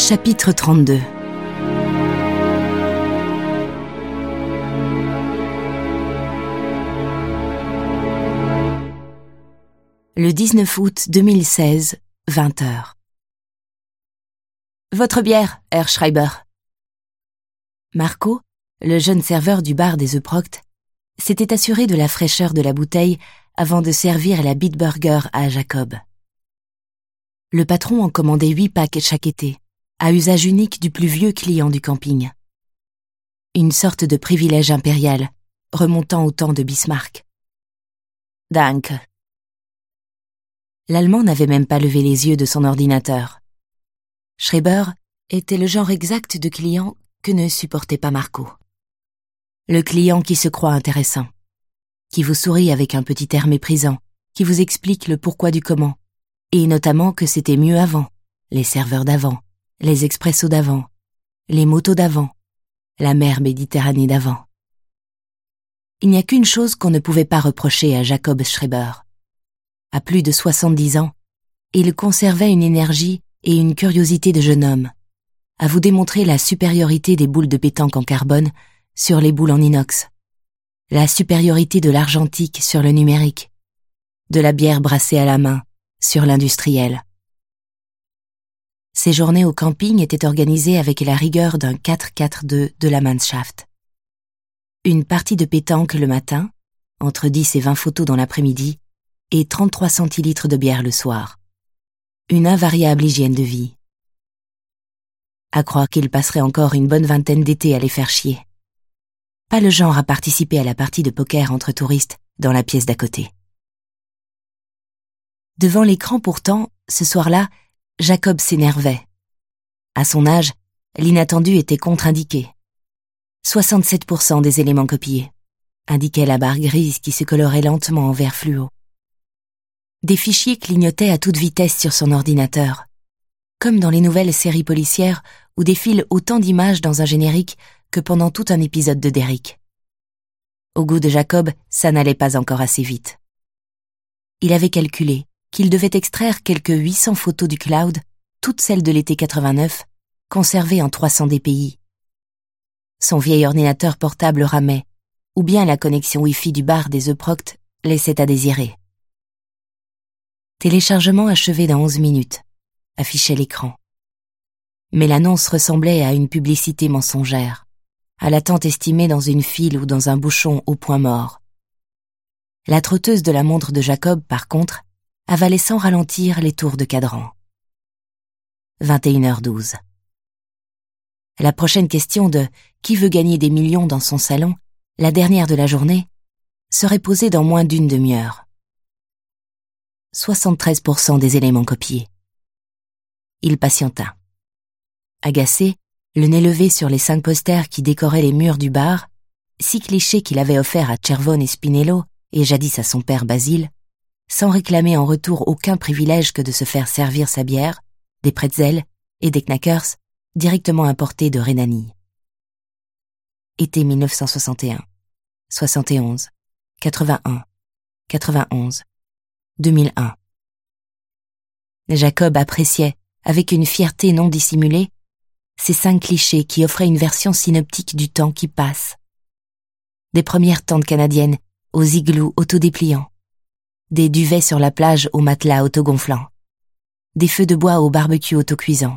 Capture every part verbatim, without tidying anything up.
Chapitre trente-deux. Le dix-neuf août deux mille seize, vingt heures. Votre bière, Herr Schreiber. Marco, le jeune serveur du bar des Euproct, s'était assuré de la fraîcheur de la bouteille avant de servir la Bitburger à Jacob. Le patron en commandait huit packs chaque été, à usage unique du plus vieux client du camping. Une sorte de privilège impérial, remontant au temps de Bismarck. Danke. L'Allemand n'avait même pas levé les yeux de son ordinateur. Schreiber était le genre exact de client que ne supportait pas Marco. Le client qui se croit intéressant, qui vous sourit avec un petit air méprisant, qui vous explique le pourquoi du comment, et notamment que c'était mieux avant, les serveurs d'avant, les expressos d'avant, les motos d'avant, la mer Méditerranée d'avant. Il n'y a qu'une chose qu'on ne pouvait pas reprocher à Jacob Schreiber. À plus de soixante-dix ans, il conservait une énergie et une curiosité de jeune homme, à vous démontrer la supériorité des boules de pétanque en carbone sur les boules en inox, la supériorité de l'argentique sur le numérique, de la bière brassée à la main sur l'industriel. Ces journées au camping étaient organisées avec la rigueur d'un quatre quatre deux de la Mannschaft. Une partie de pétanque le matin, entre dix et vingt photos dans l'après-midi, et trente-trois centilitres de bière le soir. Une invariable hygiène de vie. À croire qu'il passerait encore une bonne vingtaine d'étés à les faire chier. Pas le genre à participer à la partie de poker entre touristes dans la pièce d'à côté. Devant l'écran pourtant, ce soir-là, Jacob s'énervait. À son âge, l'inattendu était contre-indiqué. soixante-sept pour cent des éléments copiés, indiquait la barre grise qui se colorait lentement en vert fluo. Des fichiers clignotaient à toute vitesse sur son ordinateur, comme dans les nouvelles séries policières où défilent autant d'images dans un générique que pendant tout un épisode de Derrick. Au goût de Jacob, ça n'allait pas encore assez vite. Il avait calculé qu'il devait extraire quelques huit cents photos du cloud, toutes celles de l'été quatre-vingt-neuf, conservées en trois cents D P I. Son vieil ordinateur portable ramait, ou bien la connexion Wi-Fi du bar des Euproct laissait à désirer. Téléchargement achevé dans onze minutes, affichait l'écran. Mais l'annonce ressemblait à une publicité mensongère, à l'attente estimée dans une file ou dans un bouchon au point mort. La trotteuse de la montre de Jacob, par contre, avalait sans ralentir les tours de cadran. vingt et une heures douze. La prochaine question de « Qui veut gagner des millions dans son salon ?», la dernière de la journée, serait posée dans moins d'une demi-heure. soixante-treize pour cent des éléments copiés. Il patienta. Agacé, le nez levé sur les cinq posters qui décoraient les murs du bar, six clichés qu'il avait offerts à Cervone et Spinello et jadis à son père Basile, sans réclamer en retour aucun privilège que de se faire servir sa bière, des pretzels et des knackers directement importés de Rhénanie. Été mille neuf cent soixante et un, soixante et onze, quatre-vingt-un, quatre-vingt-onze, deux mille un. Jacob appréciait, avec une fierté non dissimulée, ces cinq clichés qui offraient une version synoptique du temps qui passe. Des premières tentes canadiennes aux igloos autodépliants, des duvets sur la plage aux matelas autogonflants, des feux de bois au barbecue autocuisant.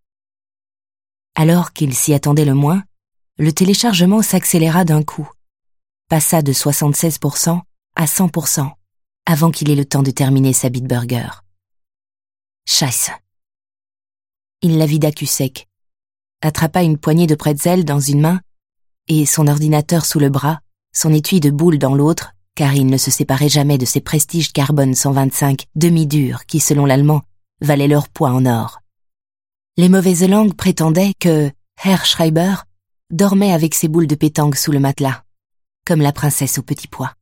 Alors qu'il s'y attendait le moins, le téléchargement s'accéléra d'un coup, passa de soixante-seize pour cent à cent pour cent, avant qu'il ait le temps de terminer sa Bitburger. Scheiße. Il la vida cul sec, attrapa une poignée de pretzels dans une main et son ordinateur sous le bras, son étui de boules dans l'autre, car il ne se séparait jamais de ses Prestige Carbone cent vingt-cinq demi-durs qui, selon l'allemand, valaient leur poids en or. Les mauvaises langues prétendaient que Herr Schreiber dormait avec ses boules de pétanque sous le matelas, comme la princesse au petit pois.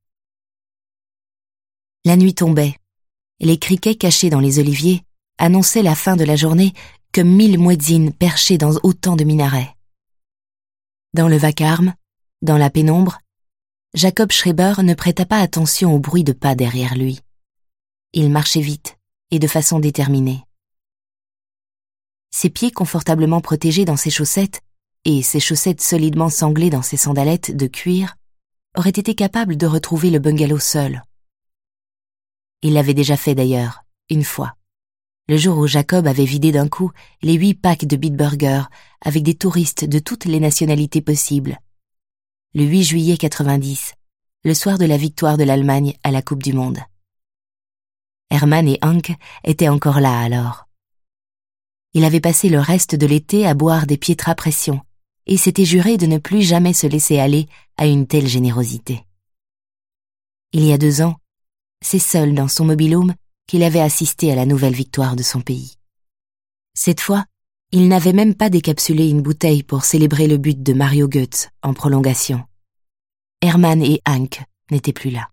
La nuit tombait, et les criquets cachés dans les oliviers annonçaient la fin de la journée comme mille muezzins perchés dans autant de minarets. Dans le vacarme, dans la pénombre, Jacob Schreiber ne prêta pas attention au bruit de pas derrière lui. Il marchait vite et de façon déterminée. Ses pieds confortablement protégés dans ses chaussettes et ses chaussettes solidement sanglées dans ses sandalettes de cuir auraient été capables de retrouver le bungalow seul. Il l'avait déjà fait d'ailleurs, une fois, le jour où Jacob avait vidé d'un coup les huit packs de Bitburger avec des touristes de toutes les nationalités possibles. Le huit juillet quatre-vingt-dix, le soir de la victoire de l'Allemagne à la Coupe du Monde. Hermann et Hank étaient encore là alors. Il avait passé le reste de l'été à boire des Pietra Pression et s'était juré de ne plus jamais se laisser aller à une telle générosité. Il y a deux ans, c'est seul dans son mobil-home qu'il avait assisté à la nouvelle victoire de son pays. Cette fois, il n'avait même pas décapsulé une bouteille pour célébrer le but de Mario Götze en prolongation. Hermann et Hank n'étaient plus là.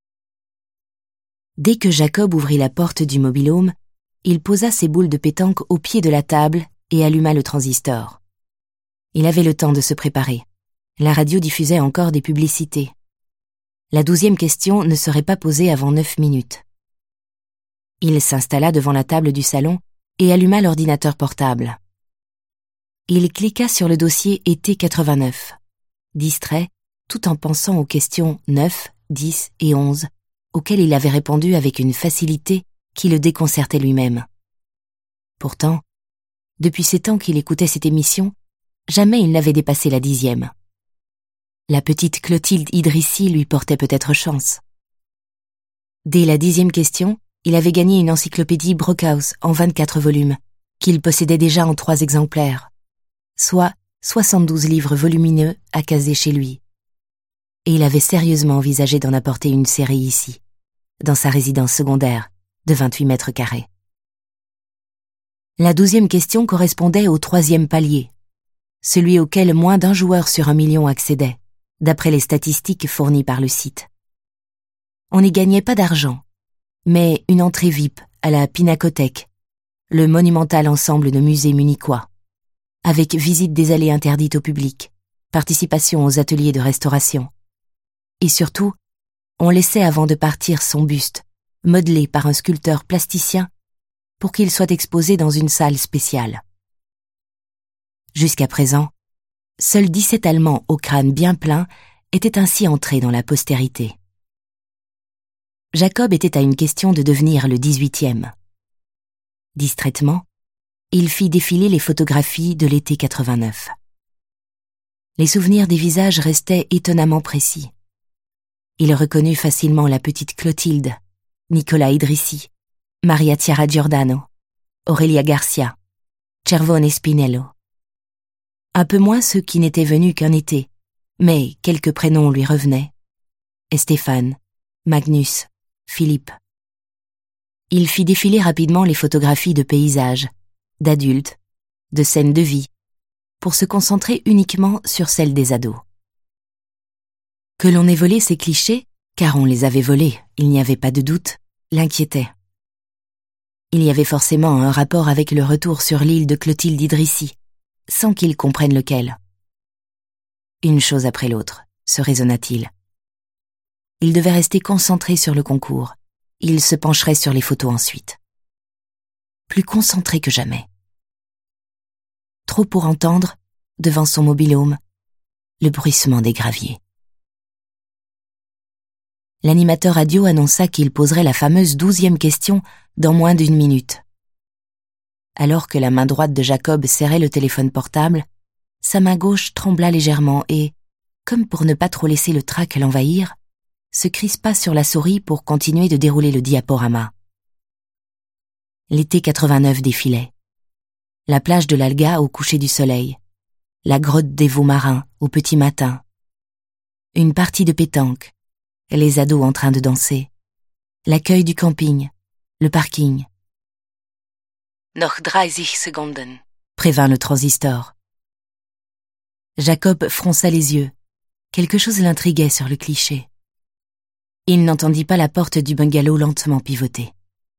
Dès que Jacob ouvrit la porte du mobil-home, il posa ses boules de pétanque au pied de la table et alluma le transistor. Il avait le temps de se préparer. La radio diffusait encore des publicités. La douzième question ne serait pas posée avant neuf minutes. Il s'installa devant la table du salon et alluma l'ordinateur portable. Il cliqua sur le dossier été quatre-vingt-neuf, distrait tout en pensant aux questions neuf, dix et onze, auxquelles il avait répondu avec une facilité qui le déconcertait lui-même. Pourtant, depuis ces temps qu'il écoutait cette émission, jamais il n'avait dépassé la dixième. La petite Clotilde Idrissi lui portait peut-être chance. Dès la dixième question, il avait gagné une encyclopédie Brockhaus en vingt-quatre volumes, qu'il possédait déjà en trois exemplaires, soit soixante-douze livres volumineux à caser chez lui. Et il avait sérieusement envisagé d'en apporter une série ici, dans sa résidence secondaire, de vingt-huit mètres carrés. La douzième question correspondait au troisième palier, celui auquel moins d'un joueur sur un million accédait, d'après les statistiques fournies par le site. On n'y gagnait pas d'argent, mais une entrée V I P à la Pinacothèque, le monumental ensemble de musées munichois, avec visite des allées interdites au public, participation aux ateliers de restauration. Et surtout, on laissait avant de partir son buste, modelé par un sculpteur plasticien, pour qu'il soit exposé dans une salle spéciale. Jusqu'à présent, seuls dix-sept Allemands au crâne bien plein étaient ainsi entrés dans la postérité. Jacob était à une question de devenir le dix-huitième. Distraitement, il fit défiler les photographies de l'été quatre-vingt-neuf. Les souvenirs des visages restaient étonnamment précis. Il reconnut facilement la petite Clotilde, Nicolas Idrissi, Maria Chiara Giordano, Aurelia Garcia, Cervone Spinello. Un peu moins ceux qui n'étaient venus qu'un été, mais quelques prénoms lui revenaient. Stéphane, Magnus, Philippe. Il fit défiler rapidement les photographies de paysages, d'adultes, de scènes de vie, pour se concentrer uniquement sur celles des ados. Que l'on ait volé ces clichés, car on les avait volés, il n'y avait pas de doute, l'inquiétait. Il y avait forcément un rapport avec le retour sur l'île de Clotilde Idrissi, sans qu'il comprenne lequel. Une chose après l'autre, se raisonna-t-il. Il devait rester concentré sur le concours. Il se pencherait sur les photos ensuite. Plus concentré que jamais. Trop pour entendre, devant son mobil-home, le bruissement des graviers. L'animateur radio annonça qu'il poserait la fameuse douzième question dans moins d'une minute. Alors que la main droite de Jacob serrait le téléphone portable, sa main gauche trembla légèrement et, comme pour ne pas trop laisser le trac l'envahir, se crispa sur la souris pour continuer de dérouler le diaporama. L'été quatre-vingt-neuf défilait. La plage de l'Alga au coucher du soleil, la grotte des veaux marins au petit matin, une partie de pétanque, les ados en train de danser, l'accueil du camping, le parking. Noch dreißig Sekunden, prévint le transistor. Jacob fronça les yeux. Quelque chose l'intriguait sur le cliché. Il n'entendit pas la porte du bungalow lentement pivoter.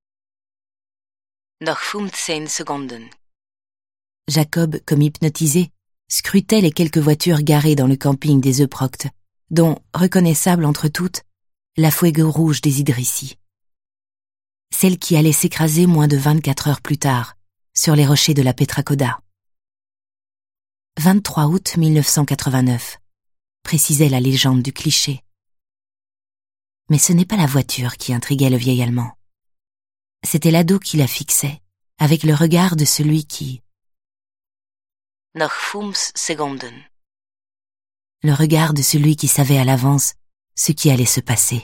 Noch fünfzehn Sekunden. Jacob, comme hypnotisé, scrutait les quelques voitures garées dans le camping des Euproct, dont, reconnaissable entre toutes, la Fuego rouge des Idrissi. Celle qui allait s'écraser moins de vingt-quatre heures plus tard, sur les rochers de la Petracoda. vingt-trois août mille neuf cent quatre-vingt-neuf, précisait la légende du cliché. Mais ce n'est pas la voiture qui intriguait le vieil Allemand. C'était l'ado qui la fixait, avec le regard de celui qui... Noch fünf Sekunden. Le regard de celui qui savait à l'avance ce qui allait se passer.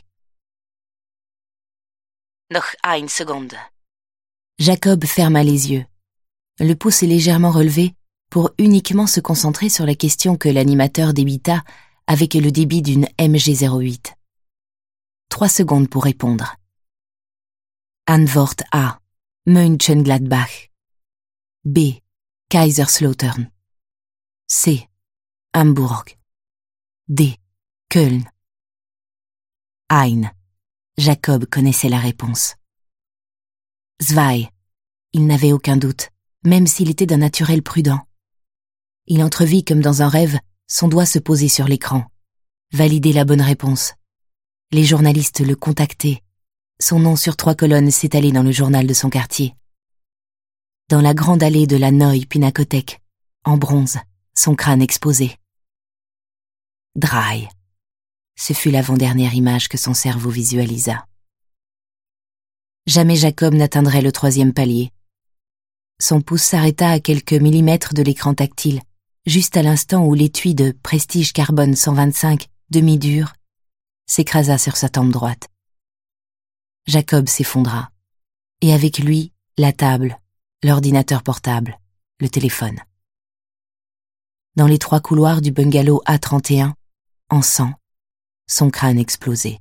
Noch eine Sekunde. Jacob ferma les yeux. Le pouce est légèrement relevé pour uniquement se concentrer sur la question que l'animateur débita avec le débit d'une M G zéro huit. Trois secondes pour répondre. Antwort A. Mönchengladbach. B. Kaiserslautern. C. Hamburg. D. Köln. Ein. Jacob connaissait la réponse. Zwei. Il n'avait aucun doute, même s'il était d'un naturel prudent. Il entrevit comme dans un rêve son doigt se poser sur l'écran, valider la bonne réponse. Les journalistes le contactaient, son nom sur trois colonnes s'étalait dans le journal de son quartier. Dans la grande allée de la Neue Pinakothek, en bronze, son crâne exposé. Drei. Ce fut l'avant-dernière image que son cerveau visualisa. Jamais Jacob n'atteindrait le troisième palier. Son pouce s'arrêta à quelques millimètres de l'écran tactile, juste à l'instant où l'étui de Prestige Carbone cent vingt-cinq, demi-dur, s'écrasa sur sa tempe droite. Jacob s'effondra, et avec lui, la table, l'ordinateur portable, le téléphone. Dans les trois couloirs du bungalow A trente et un, en sang, son crâne explosé.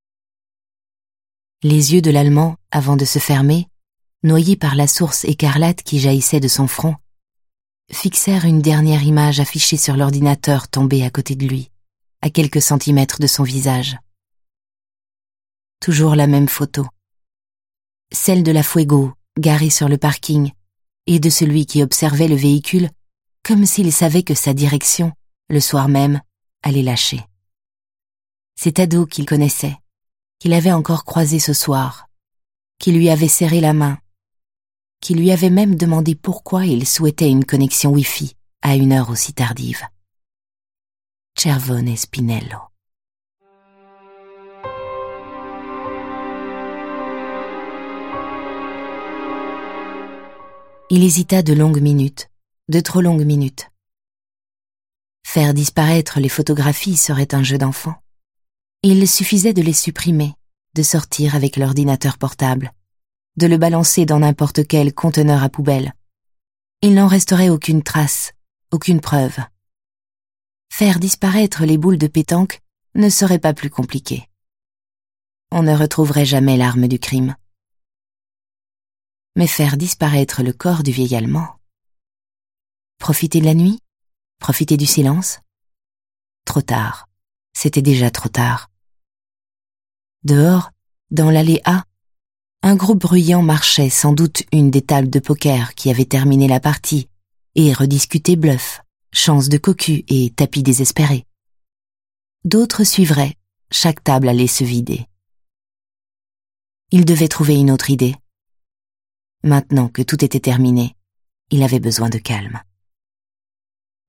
Les yeux de l'Allemand, avant de se fermer, noyés par la source écarlate qui jaillissait de son front, fixèrent une dernière image affichée sur l'ordinateur tombé à côté de lui, à quelques centimètres de son visage. Toujours la même photo. Celle de la Fuego, garée sur le parking, et de celui qui observait le véhicule comme s'il savait que sa direction, le soir même, allait lâcher. Cet ado qu'il connaissait, qu'il avait encore croisé ce soir, qui lui avait serré la main, qui lui avait même demandé pourquoi il souhaitait une connexion Wi-Fi à une heure aussi tardive. Cervone Spinello. Il hésita de longues minutes, de trop longues minutes. Faire disparaître les photographies serait un jeu d'enfant. Il suffisait de les supprimer, de sortir avec l'ordinateur portable, de le balancer dans n'importe quel conteneur à poubelle. Il n'en resterait aucune trace, aucune preuve. Faire disparaître les boules de pétanque ne serait pas plus compliqué. On ne retrouverait jamais l'arme du crime. Mais faire disparaître le corps du vieil Allemand? Profiter de la nuit? Profiter du silence? Trop tard. C'était déjà trop tard. Dehors, dans l'allée A, un groupe bruyant marchait sans doute une des tables de poker qui avait terminé la partie et rediscutait bluff, chance de cocu et tapis désespéré. D'autres suivraient, chaque table allait se vider. Il devait trouver une autre idée. Maintenant que tout était terminé, il avait besoin de calme.